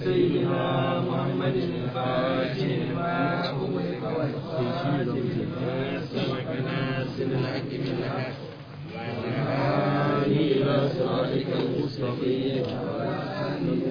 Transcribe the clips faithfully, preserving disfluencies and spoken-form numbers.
سيدنا محمد الفاتح لما أغلق والخاتم لما سبق ناصر الحق بالحق وعلى آله إلى صراطك المستقيم وعلى آله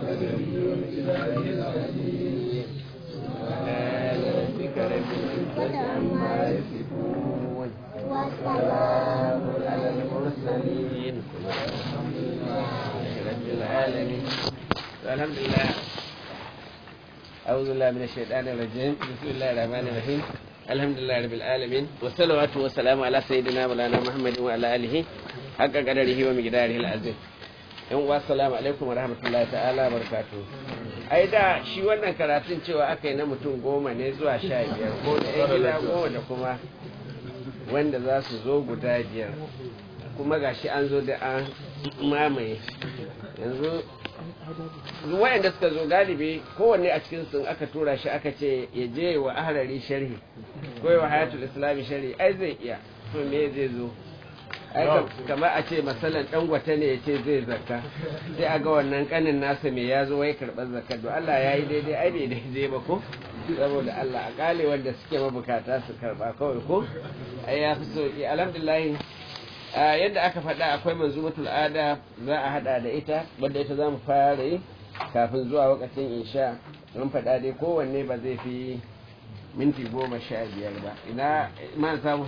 سبحان ربك رب العزة عما يصفون وسلام على المرسلين والحمد لله رب العالمين. الحمد لله. أعوذ بالله من الشيطان الرجيم. بسم الله الرحمن الرحيم. الحمد لله رب العالمين والصلوات والسلام على سيدنا مولانا محمد وعلى آله حق قدره ومقداره العظيم. yan uwa assalamu alaikum wa rahmatullahi ta'ala barakatuh. Ai da shi wannan karatun cewa aka yi na mutum goma ne zuwa sha biyar ko da yan gida goma da kuma wanda za su zo guda biyar kuma gashi an zo da an mamaye yanzu wayanda suka zo galibi kowanne a cikin sun aka tura shi aka ce ya je wa ahlari sharhi ko wa hayatul islami sharhi ai zai iya to me zai zo ai kamar a ce masalan dangwata ne ya ce zai zakka sai a ga wannan kanin nasa me ya zo wai karɓar zakka to Allah ya yi daidai ai bai daidai ba ko saboda Allah a kale wanda suke mabukata su karɓa kawai ko ai ya fi sauki. Alhamdulillah yadda aka faɗa akwai manzumatul ada za a hada da ita wanda ita za mu fara yi kafin zuwa lokacin insha. Mun faɗa dai kowanne ba zai fi minti goma sha biyar ba. Ina man samu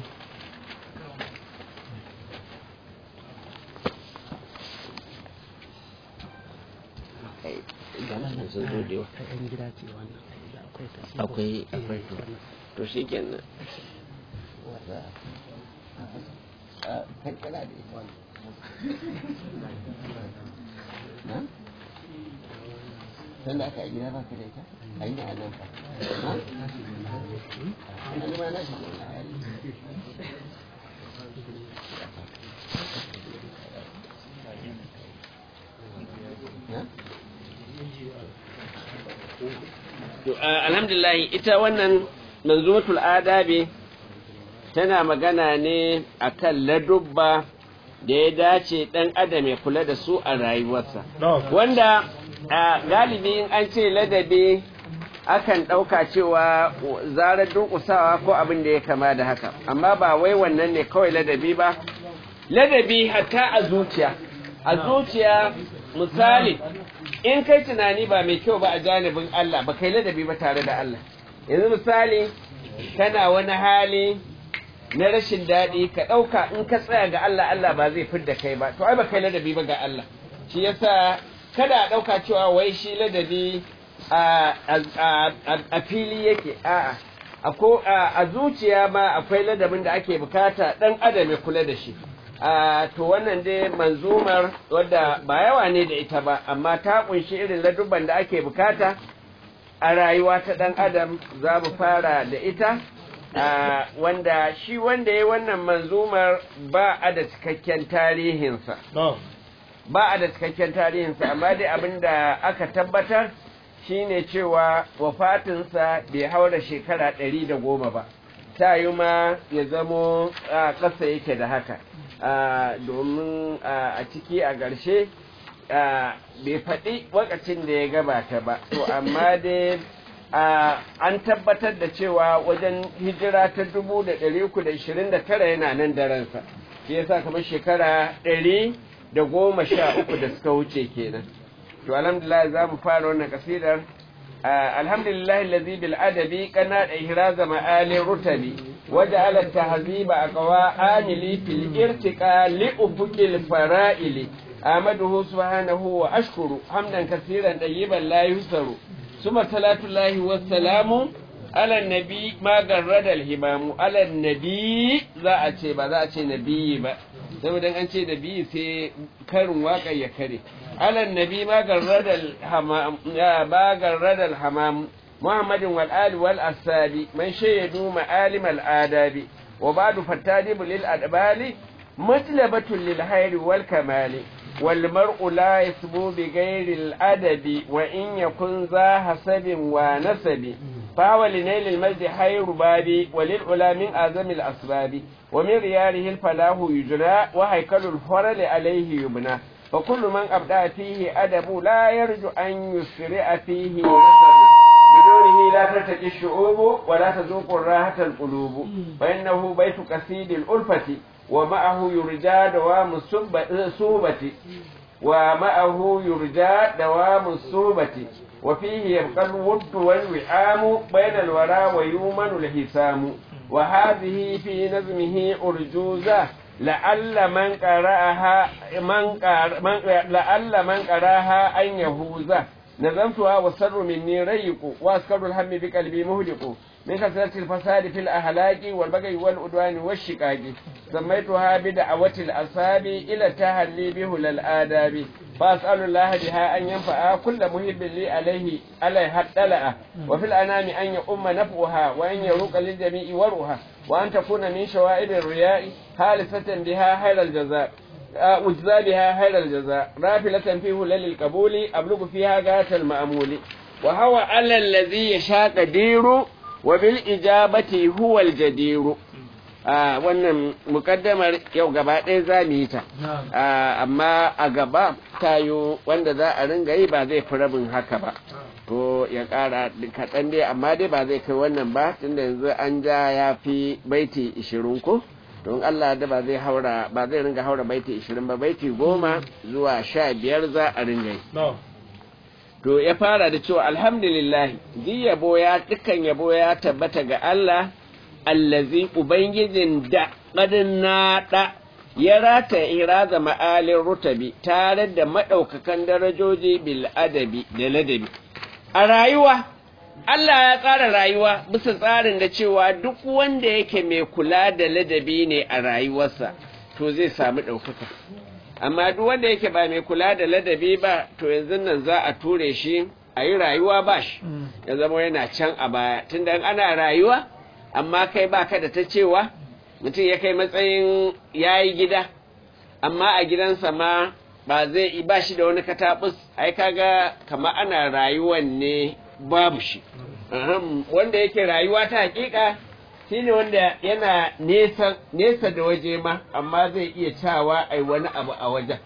akwai akwai to shi kenan kankana da ita na? sanda aka yi gida ba ka da ita? a yi da hannun ka na? hannun ma na shi na? alhamdulillah ita wannan manzumatul adabi tana magana ne akan ladubba da ya dace ɗan adam ya kula da su a rayuwarsa wanda galibi in an ce ladabi akan ɗauka cewa zarar dunkusawa ko abin da ya kama da haka amma ba wai wannan ne kawai ladabi ba. Ladabi hatta a zuciya a zuciya misali in kai tunani ba mai kyau ba a janibin Allah ba kai ladabi ba tare da Allah. Yanzu misali kana wani hali na rashin daɗi ka ɗauka in ka tsaya ga Allah Allah ba zai fidda kai ba to ai ba kai ladabi ba ga Allah. Shi yasa kada a ɗauka cewa wai shi ladabi a fili yake a'a a zuciya ma akwai ladabin da ake bukata ɗan adam ya kula da shi. to wannan dai manzumar wadda ba yawa ne da ita ba amma ta kunshi irin ladubban da ake bukata a rayuwa ta ɗan adam. za mu fara da ita wanda shi wanda ya wannan manzumar ba a da cikakken tarihinsa ba a da cikakken tarihinsa amma dai abin da aka tabbatar shine cewa wafatinsa bai haura shekara ɗari da goma ba. ta yi ma ya zamo ƙasa yake da haka domin a ciki a ƙarshe bai faɗi wakacin da ya gabata ba to amma dai an tabbatar da cewa wajen hijira ta dubu da ɗari uku da ishirin da tara yana nan da ransa shi yasa kamar shekara ɗari da goma sha uku da suka wuce kenan. to alhamdulillah za mu fara wannan kasidar. alhamdulillah allazi bil adabi kana da ihraza ma'ali rutabi waja'ala at-tahziba aqwa amili fil irtiqa li ufuqil fara'ili amaduhu subhanahu wa ashkuru hamdan kaseeran tayyiban la yusaru summa salatullahi wassalamu ala nabi ma garrada al-himamu ala nabi za a ce ba za a ce nabi ba saboda an ce nabi sai karin waka ya kare. على النبي ما جرد الحمام ما جرد الحمام محمد والآل والأصحاب من شهدوا معالم الآداب وبعد فالتادب للأدبال مطلبة للخير والكمال والمرء لا يسبو بغير الأدب وإن يكن ذا حسب ونسب فهو لنيل المجد خير بابي وللعلا من أعظم الأسباب ومن رياله الفلاح يجرى وهيكل الفرل عليه يبنى فكل من أبدع فيه أدب لا يرجو أن يسرع فيه نسب بدونه لا ترتقي الشعوب ولا تذوق الراحة القلوب فإنه بيت كسيد الألفة ومعه يرجى دوام الصوبة ومعه يرجى دوام الصوبة وفيه يبقى الود والوئام بين الورى ويومن الحسام وهذه في نظمه أرجوزة لعل من قرأها من قر... من... لعل من قرأها أن يفوزه نظمتها والسر مني ريق وأسكر الهم بقلبي مهلق من كثرة الفساد في الأهلاك والبغي والعدوان والشقاق سميتها بدعوة الأصحاب إلى التهلي بهل الآداب فأسأل الله بها أن ينفع كل محب لي عليه عليها الطلعة وفي الأنام أن يؤم نفعها وأن يروق للجميع ورها وأن تكون من شوائب الرياء خالصة بها خير الجزاء أجزى بها خير الجزاء رافلة في هلال القبول أبلغ فيها غاية المأمول وهو على الذي يشاء قدير وبالإجابة هو الجدير a wannan mukaddamar yau gaba ɗaya za mu yi ta amma a gaba tayo wanda za a ringa yi ba zai fi rabin haka ba to ya ƙara kaɗan dai amma dai ba zai kai wannan ba tunda yanzu an ja ya fi baiti ishirin ko don Allah da ba zai haura ba zai ringa haura baiti ishirin ba baiti goma zuwa sha biyar za a ringa yi to ya fara da cewa alhamdulillah ji yabo ya dukkan yabo ya tabbata ga Allah allazi ubangijin da ƙadin naɗa ya rata iraza ma'alin rutabi tare da maɗaukakan darajoji bil adabi da ladabi a rayuwa Allah ya tsara rayuwa bisa tsarin da cewa duk wanda yake mai kula da ladabi ne a rayuwarsa to zai samu ɗaukaka amma duk wanda yake ba mai kula da ladabi ba to yanzu nan za a ture shi a yi rayuwa ba shi ya zama yana can a baya tunda ana rayuwa amma kai baka da ta cewa mutum ya kai matsayin yayi gida amma a gidansa ma ba zai ba shi da wani katabus ai kaga kamar ana rayuwan ne babu shi wanda yake rayuwa ta hakika shine wanda yana nesa nesa da waje ma amma zai iya cawa ai wani abu a wajen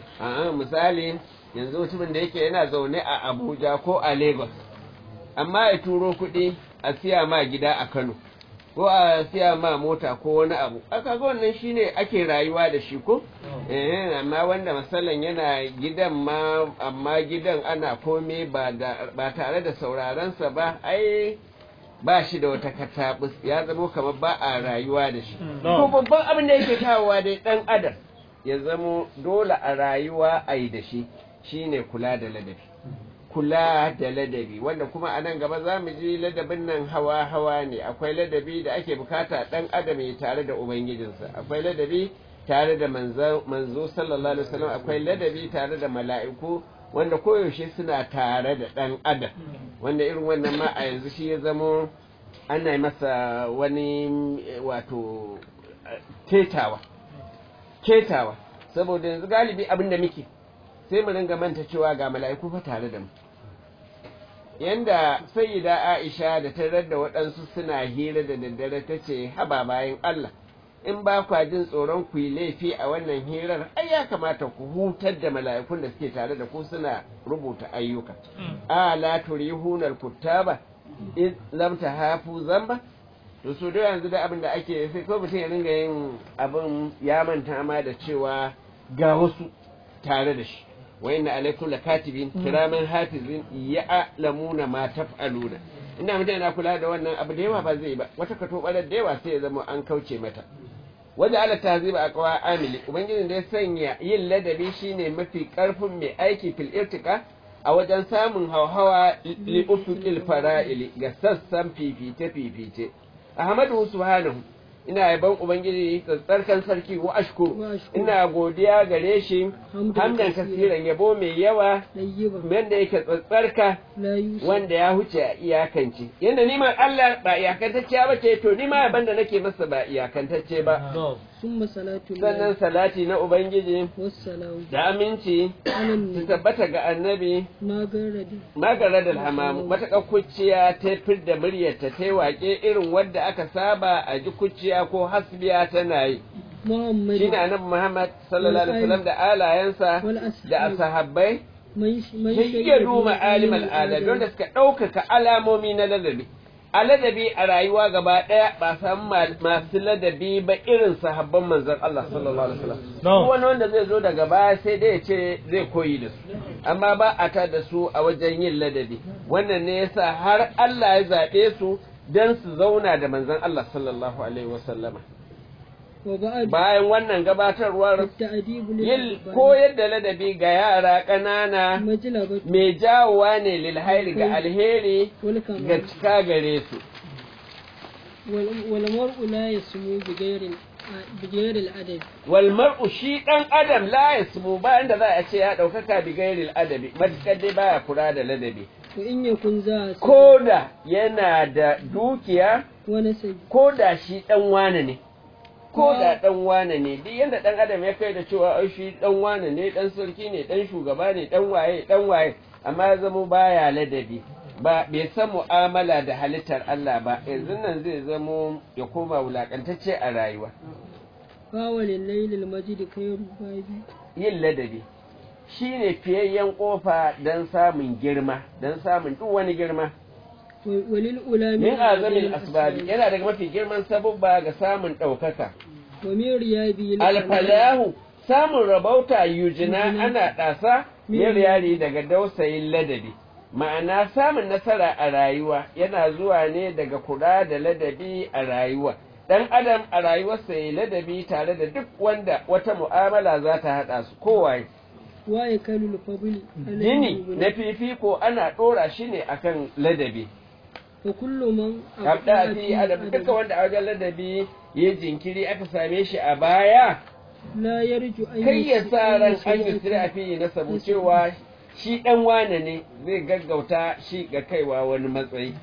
misali yanzu mutumin da yake yana zaune a Abuja ko a Lagos amma ya turo kuɗi a siya ma gida a Kano ko a siya ma mota ko wani abu aka ga wannan shine ake rayuwa da shi ko eh amma wanda masallan yana gidan ma amma gidan ana komai ba da ba tare da sauraron sa ba ai ba shi da wata katabus ya zama kamar ba a rayuwa da shi ko babban abin da yake kawowa dai dan adam ya zama dole a rayuwa ai da shi shine kula da ladabi kula da ladabi wanda kuma a nan gaba za mu ji ladabin nan hawa-hawa ne akwai ladabi da ake bukata ɗan adam ya tare da ubangijinsa akwai ladabi tare da manzo sallallahu alaihi wasallam akwai ladabi tare da mala'iku wanda koyaushe suna tare da ɗan adam wanda irin wannan ma a yanzu shi ya zamo ana masa wani wato ketawa ketawa saboda yanzu galibi abin da muke sai mu ringa manta cewa ga mala'iku fa tare da mu yanda sayyida Aisha da ta radda waɗansu suna hira da daddare ta ce haba bayan Allah in ba kwa jin tsoron ku yi laifi a wannan hirar ai ya kamata ku hutar da mala'ikun da suke tare da ku suna rubuta ayyuka a la turihuna al-kuttaba in lam tahafu zamba to so da yanzu da abin da ake sai ko mutum ya ringa yin abin ya manta ma da cewa ga wasu tare da shi wa inna alaikum lakatibin kiraman hafizin ya'lamuna ma taf'aluna ina mutane na kula da wannan abu da yawa ba zai ba wata kato balar da yawa sai ya zama an kauce mata wanda ala tahziba aqwa amili ubangijin da ya sanya yin ladabi shine mafi karfin mai aiki fil irtika a wajen samun hauhawa li ufuqil fara'ili ga sassan fifice fifice ahmadu subhanahu ina yaban ubangiji tsarkan sarki wa ashkuru ina godiya gare shi hamdan kasiran yabo mai yawa wanda yake tsatsarka wanda ya huce a iyakance yanda ni ma Allah ba iyakantacce ba ce to ni ma yaban da nake masa ba iyakantacce ba sannan salati na ubangiji da aminci su tabbata ga annabi magarar alhamamu matakan kuciya ta fidda muryarta ta yi waƙe irin wadda aka saba a ji kuciya ko hasbiya tana yi محمد shine annabi Muhammad sallallahu alaihi wasallam da alayansa da ashabbai من من shayyadu ma'alim al'adabi wanda suka ɗaukaka alamomi na ladabi a ladabi a rayuwa gaba ɗaya ba san masu ladabi ba irin sahabban manzon Allah sallallahu alaihi wasallam duk wani wanda zai zo daga baya sai dai ya ce zai koyi da su amma ba a ta da su a wajen yin ladabi wannan ne yasa har Allah ya zaɓe su dan su zauna da manzon Allah sallallahu alaihi wasallama وبعد bayan wannan gabatarwar التأديب yin koyar da ladabi ga yara ƙanana مجلبة mai jawowa ne lilhairi ga alheri ga والكمال cika gare su وال- والمرء لا يسمو بغير بغير الأدب wal mar'u shi dan adam la yasmu bayan da za a ce ya daukaka bi gairil adabi matakar dai baya kula da ladabi وإن يكن ذا koda yana da dukiya ونسب koda shi dan wane ne koda dan wane ne duk yanda dan adam ya kai da cewa ai shi dan wane ne dan sarki ne dan shugaba ne dan waye dan waye amma ya zamo baya ladabi ba bai san mu'amala da halittar Allah ba yanzu nan zai zamo ya koma wulakantacce a rayuwa فاول الليل المجد خير بابي yin ladabi shine fiyayyen kofa don samun girma don samun duk wani girma وللأولى min azamin أعظم asbabi الأسباب. yana daga mafi girman sabubba ga samun ɗaukaka ومن ريابي alfalahu samun rabauta yujina ana ɗasa yin yari daga dausayin ladabi ma'ana samun nasara a rayuwa yana zuwa ne daga kula da ladabi a rayuwa dan adam a rayuwarsa ya ladabi tare da duk wanda wata mu'amala za ta haɗa su kowaye ويكل الفضل gini na fifiko ana ɗora shi ne akan ladabi وكل من abda fi adam duka wanda a wajen ladabi ya jinkiri aka same shi a baya لا يرجو أن kai ya sa ran an yi يسيء sira a fiye na sabu cewa shi ɗan wane ne zai gaggauta shi ga kaiwa wani matsayi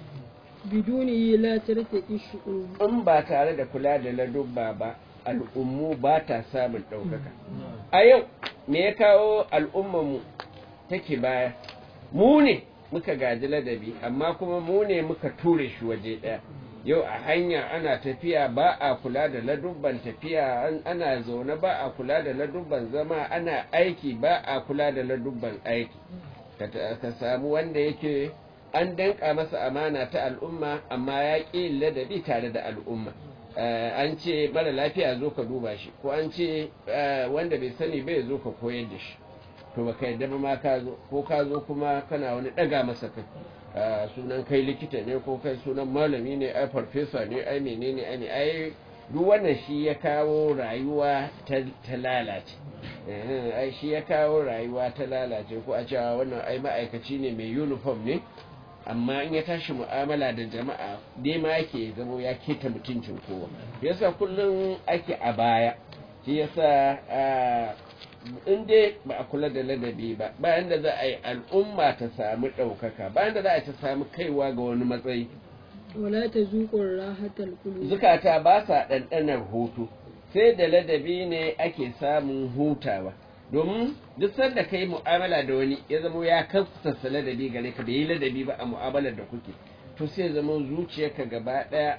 بدونه لا ترتقي الشؤون in ba tare da kula da ladubba ba al'ummu ba ta samun ɗaukaka a yau me ya kawo al'ummanmu take baya mu ne muka gaji ladabi amma kuma mu ne muka ture shi waje ɗaya yau a hanya ana tafiya ba a kula da ladubban tafiya an- ana zaune ba a kula da ladubban zama ana aiki ba a kula da ladubban aiki ka ta- ka samu wanda yake an danka masa amana ta al'umma amma ya ƙi yin ladabi tare da al'umma Eh, an ce mara lafiya zo ka duba shi ko an ce eh, wanda bai sani bai zo ka koyar da shi to baka yadda ba ma ka zo ko ka zo kuma kana wani ɗaga masa kai Ah, sunan kai likita ne ko kai sunan malami ne ai farfesa ne ai menene ai ne ai duk wannan shi ya kawo rayuwa ta ta lalace Eh, ai shi ya kawo rayuwa ta lalace ko a cewa wannan ai ma'aikaci ne mai uniform ne amma in ya tashi mu'amala da jama'a dai ma yake zamo ya keta mutuncin kowa yasa kullum ake a baya shi yasa ah, in dai ba a kula da ladabi ba bayan da za a yi al'umma ta samu ɗaukaka bayan da za a yi ta samu kaiwa ga wani matsayi ولا تذوق الراحة القلوب zukata ba sa ɗanɗanar hutu sai da ladabi ne ake samun hutawa domin duk sanda ka yi mu'amala da wani ya zama ya kasassa ladabi gare ka bai yi ladabi ba a mu'amalar da kuke to sai ya zama zuciyarka gaba ɗaya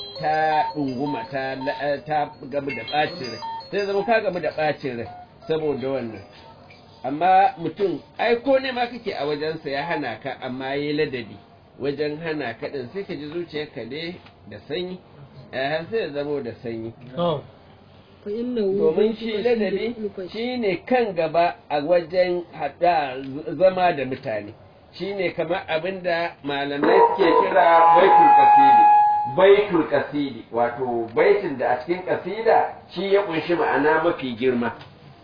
ta ɗunguma ta la- ta gamu da ɓacin rai sai ya zama ka gamu da ɓacin rai saboda wannan amma mutum ai ko ne ma kake a wajensa ya hana ka amma ya yi ladabi wajen hana ka ɗin sai ka ji zuciyarka ne da sanyi eh sai ya zama da sanyi فإنه domin shi ladabi shi ne kan gaba a wajen haɗa zama da mutane shi ne kamar abin da malamai ke kira baitul kasidi baitul kasidi wato baitin da a cikin kasida shi ya kunshi ma'ana mafi girma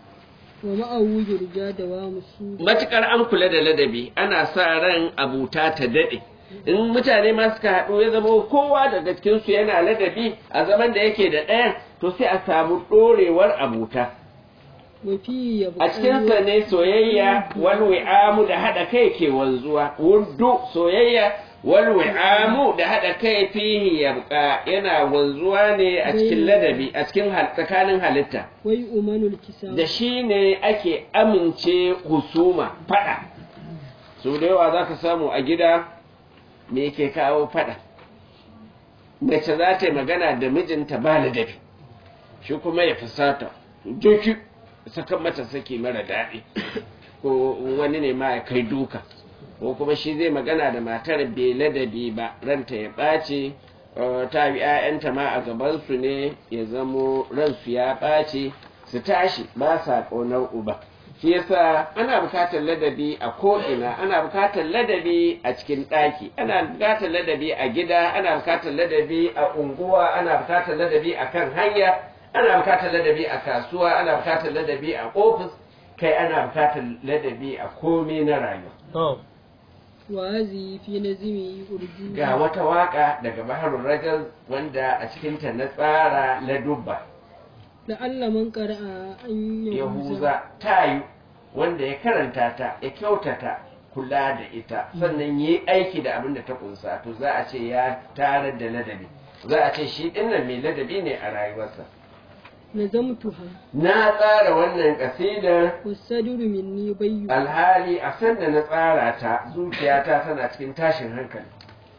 ومعه يرجى دوام السوء matukar an kula da ladabi ana sa ran abuta ta daɗe in mutane ma suka haɗu ya zama kowa daga cikinsu yana ladabi a zaman da yake da ɗayan to sai a samu ɗorewar abuta وفيه a cikinsa ne soyayya wal wi'amu da haɗa kai ke wanzuwa wuddu soyayya wal wi'amu da haɗa kai fihi yabqa yana wanzuwa ne a cikin ladabi a cikin hal- tsakanin halitta ويؤمن الكسام da shi ne ake amince husuma faɗa so da yawa za ka samu a gida me ke kawo faɗa mace za ta yi magana da mijinta ba ladabi shi kuma ya fusata joki saka mata saki mara daɗi ko wani ne ma ya kai duka ko kuma shi zai magana da matar bai ladabi ba ranta ya ɓace ta bi 'ya'yanta ma a gabansu ne ya zamo ransu ya ɓace su tashi ba sa ƙaunar uba shi yasa ana bukatar ladabi a ko'ina ana bukatar ladabi a cikin ɗaki ana bukatar ladabi a gida ana bukatar ladabi a unguwa ana bukatar ladabi a kan hanya ana bukatar ladabi a kasuwa ana bukatar ladabi a ofis kai ana bukatar ladabi a komai na rayuwa wazi fi nazimi urdu ga wata waka daga baharul rajal wanda a cikinta na tsara ladubba la'alla man qara'a an yahuza tayu wanda ya karanta ta ya kyautata kula da ita sannan yi aiki da abin da ta kunsa to za a ce ya tarar da ladabi za a ce shi dinnan mai ladabi ne a rayuwarsa nazamtuha na tsara wannan kasidar wasaduru minni bayyu alhali a sanda na tsara ta zuciyata tana cikin tashin hankali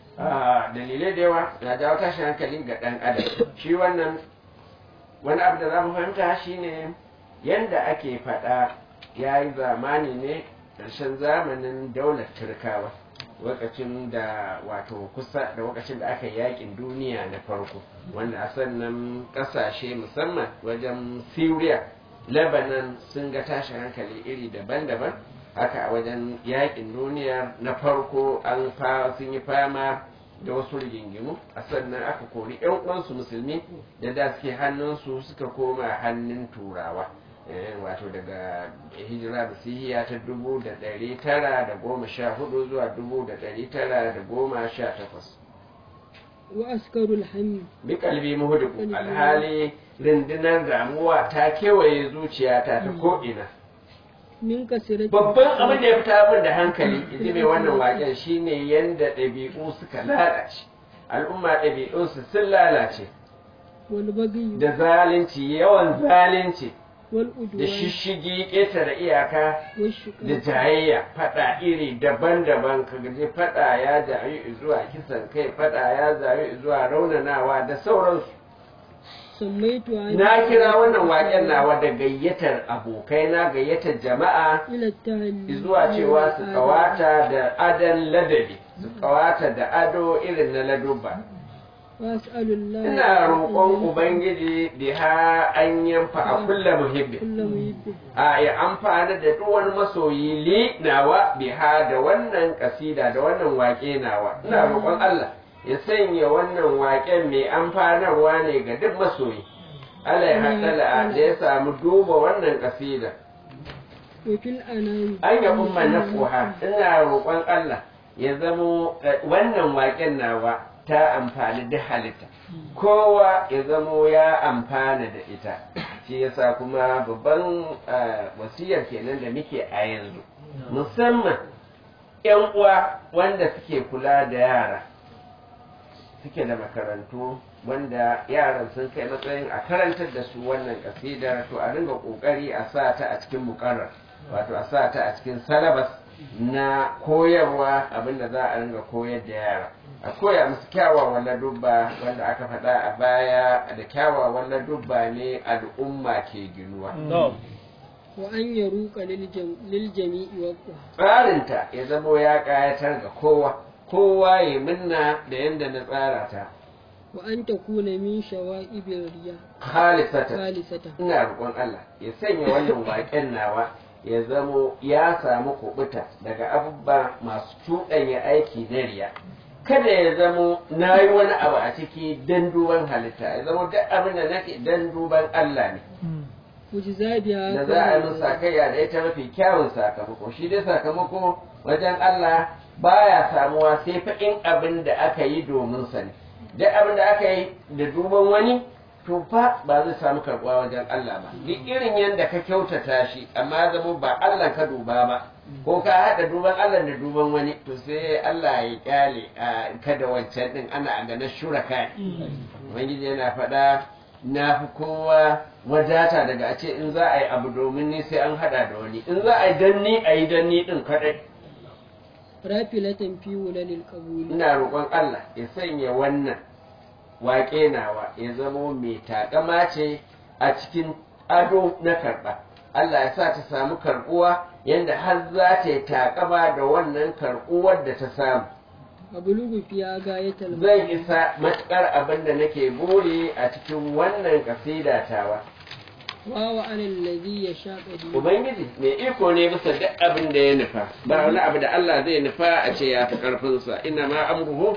dalilai da yawa na jawo tashin hankali ga ɗan adam shi wannan wani abu da za mu fahimta shine yanda ake faɗa ya yi zamani ne ƙarshen zamanin daular turkawa lokacin da wato kusa da lokacin da aka yi yakin duniya na farko wanda a sannan ƙasashe musamman wajen syria lebanon sun ga tashin hankali iri daban-daban haka a wajen yakin duniya na farko an sun yi fama da wasu rigingimu a sannan aka kori yan uwansu musulmi da da suke hannunsu suka koma hannun turawa wato daga hijira masihiya ta dubu da ɗari tara da goma sha hudu zuwa dubu da ɗari tara da goma sha takwas wa askarul hamid bi kalbi muhudiku alhali rundunar damuwa ta kewaye zuciyata ta ko'ina min kasirati babban abin da ya fita min da hankali ji mai wannan waken shine yanda ɗabi'u suka lalace al'umma ɗabi'unsu sun lalace wal baghi da zalunci yawan zalunci wal da udwan shishigi ƙetare iyaka wal shuqa da jayayya fada iri daban-daban kaga je fada ya jayi zuwa kisan kai fada ya jayi zuwa raunanawa da sauransu sammaitu na kira wannan waken nawa da gayyatar abokai na gayyatar jama'a ila tahli zuwa cewa su kawata da adan ladabi su kawata da ado irin na ladubba was'alullah ina roƙon ubangiji biha an yanfa a kulla muhibbi kullu muhibbi a ya amfana da duk wani masoyi li nawa biha da wannan kasida da wannan waƙe nawa ina roƙon Allah ya sanya wannan waƙen mai amfanarwa ne ga duk masoyi Allah ya haɗala da ya samu duba wannan kasida wa fil anami an ya umma nafuha ina roƙon Allah ya zamo wannan waƙen nawa ta amfani da halitta kowa ya zamo ya amfana da ita shi yasa kuma babban wasiyar kenan da muke a yanzu musamman yan uwa wanda suke kula da yara suke da makarantu wanda yaran sun kai matsayin a karantar da su wannan kasidar to a ringa kokari a sa ta a cikin mukarrar wato a sa ta a cikin salabas na koyarwa abinda za a ringa koyar da yara a koya musu kyawawan ladubba wanda aka faɗa a baya da kyawawan ladubba ne al'umma ke ginuwa wa an yaruqa lil jami'i wa tsarinta ya zamo ya ƙayatar ga kowa kowa ya minna da yadda na tsara ta wa an takuna min shawa'ibir riya khalisata khalisatan ina roƙon Allah ya sanya wannan waƙen nawa ya zamo ya samu kubuta daga abubuwa masu cuɗanya aiki na riya kada ya zamo na yi wani abu a ciki don duban halitta ya zamo duk abin da nake don duban Allah ne mujzabiha da za a yi min sakayya da ita mafi kyawun sakamako shi dai sakamako wajen Allah baya samuwa sai fa in abin da aka yi domin sa ne duk abin da aka yi da duban wani to fa ba zai samu karɓuwa wajen Allah ba duk irin yadda ka kyautata shi amma zama ba Allah ka duba ba ko ka haɗa duban Allah da duban wani to sai Allah ya kyale kada wancan din ana a ganin shuraka ubangiji yana faɗa na fi kowa wadata daga a ce in za a yi abu domin ni sai an haɗa da wani in za a yi danni a yi danni ɗin kaɗai rafilatan fi wulalil qabuli ina roƙon Allah ya sanya wannan waƙe nawa ya zamo mai taƙama ce a cikin ado na karɓa Allah ya sa ta samu karɓuwa yadda har za ta yi taƙaba da wannan karɓuwar da ta samu abulugu fiya gayatal zan isa matuƙar abin da nake buri a cikin wannan kasida tawa wa wa anil ladhi yashaqadi ubangiji mai iko ne bisa duk abin da ya nufa ba wani abu da Allah zai nufa a ce ya fi ƙarfinsa ina ma amruhu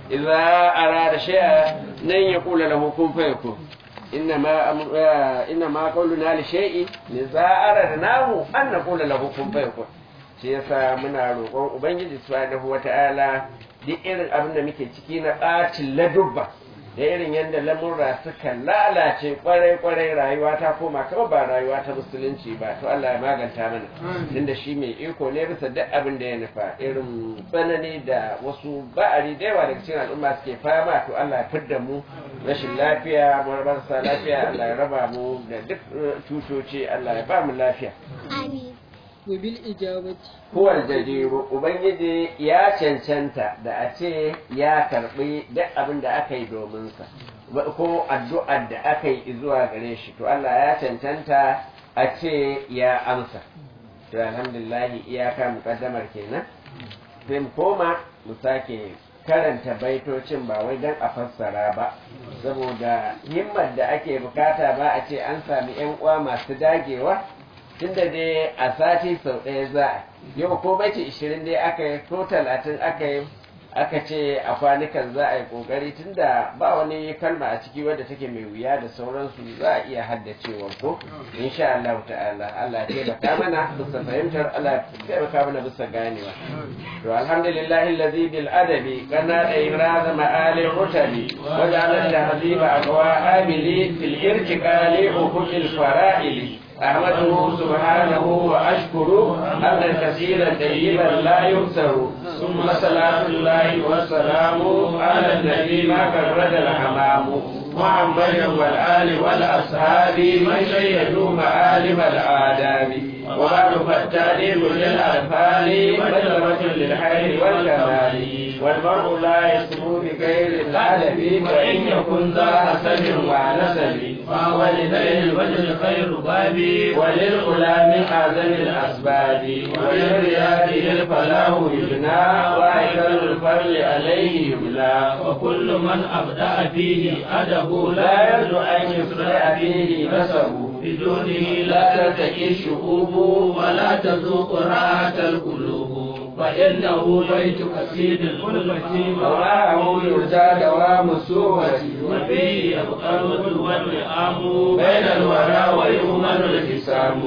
idza arada shay'an nan yaqulu lahu kun fayakun inna ma inna ma qawluna li shay'in idza aradnahu an naqula lahu kun fayakun shi yasa muna roƙon ubangiji subhanahu wata'ala duk irin abin da muke ciki na ɓacin ladubba da irin yadda lamurra suka lalace kwarai-kwarai rayuwa ta koma kawai ba rayuwa ta musulunci ba to Allah ya maganta mana tunda shi mai iko ne bisa duk abin da ya nufa irin tsanani da wasu ba'ari da yawa daga cikin al'umma suke fama to Allah ya fidda mu rashin lafiya mu marasa lafiya Allah ya raba mu da duk cutoci Allah ya ba mu lafiya amin bil ijabati huwal jadiru ubangiji ya cancanta da a ce ya karbi duk abin da aka yi domin sa ko addu'ar da aka yi zuwa gare shi to Allah ya cancanta a ce ya amsa to alhamdulillah iyaka mukaddamar kenan sai mu koma mu sake karanta baitocin ba wai dan a fassara ba saboda himmar da ake bukata ba a ce an sami yan uwa masu dagewa tunda dai a sati sau ɗaya za a yau ko bace ishirin dai aka yi ko talatin aka yi aka ce a kwanukan za a yi ƙoƙari tunda ba wani kalma a ciki wadda take mai wuya da sauransu za a iya haddacewa ko insha Allah ta'ala Allah ya taimaka mana bisa fahimtar Allah ya taimaka mana bisa ganewa to alhamdulillah allazi bil adabi kana da iraza ma'ali rutabi wa ja'ala tahziba aqwa amili fil irtiqali uqul fara'ili أحمده سبحانه وأشكره أن كثيرا طيبا لا يكسر ثم صلاة الله والسلام على النبي ما كرد الحمام محمد والآل والأصحاب من شيدوا معالم الآداب وبعد فالتعليم للأطفال مجربة للخير والكمال والمرء لا يسمو بغير الأدب فإن يكن ذا حسب ونسب فهو لذيل الوجه خير بابي وللأولى من أعظم الأسباب وللرياده الفلاح يبنى وأيضا الفضل عليه يبلى وكل من أبدأ فيه أدب لا يرجو أن يسرع فيه نسبه بدونه لا تلتقي الشعوب ولا تذوق راحة القلوب فإنه بيت قصيد الخلفة وراءه يرجى دوام السوءة وفيه يبقى الود والنعام بين الورى ويؤمن الحسام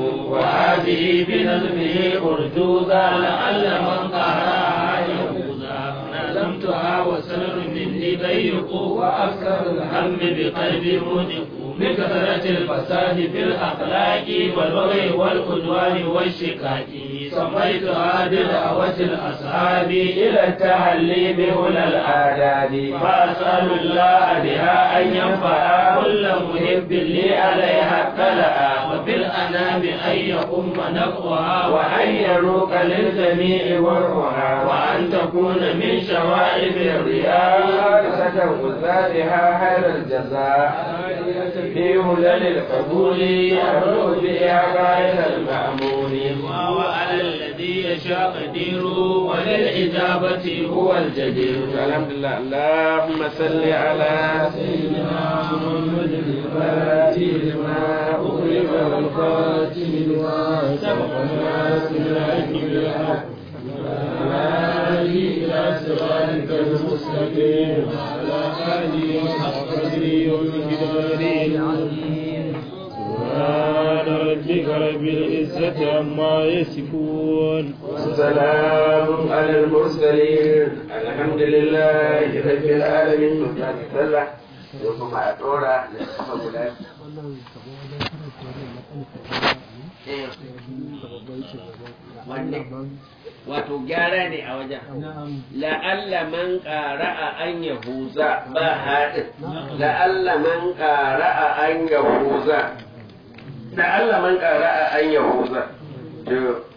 وهذه بنظمه أرجوزا لعل من قراها يفوزا نظمتها وسر مني ضيق وأكثر الهم بقلبي مودق بكثرة الفساد في الأخلاق والبغي والعدوان والشقاق سميتها بدعوة الأصحاب إلى التحلي بهنا الآداب فأسأل الله بها أن ينفع كل محب لي عليها اطلع وفي الأنام أن يقوم نفعها وأن يروق للجميع ورعها وأن تكون من شوائب الرياء خالصة وذاتها خير الجزاء في هلال القبول يبلغ بها غاية المأمون وهو على الذي يشاء قدير وللإجابة هو الجدير الحمد لله اللهم صل على سيدنا محمد الفاتح لما أغلق والخاتم لما سبق الناس بالحق إلى صراطك المستقيم وعلى آله وصحبه ومقداره العظيم سبحان ربك رب العزة عما يصفون وسلام على المرسلين الحمد لله رب العالمين يوم أدورا wato gyara ne a wajen la'alla man ƙara'a an yahuza ba haɗin la'alla man ƙara'a an yahuza la'alla man ƙara'a an yahuza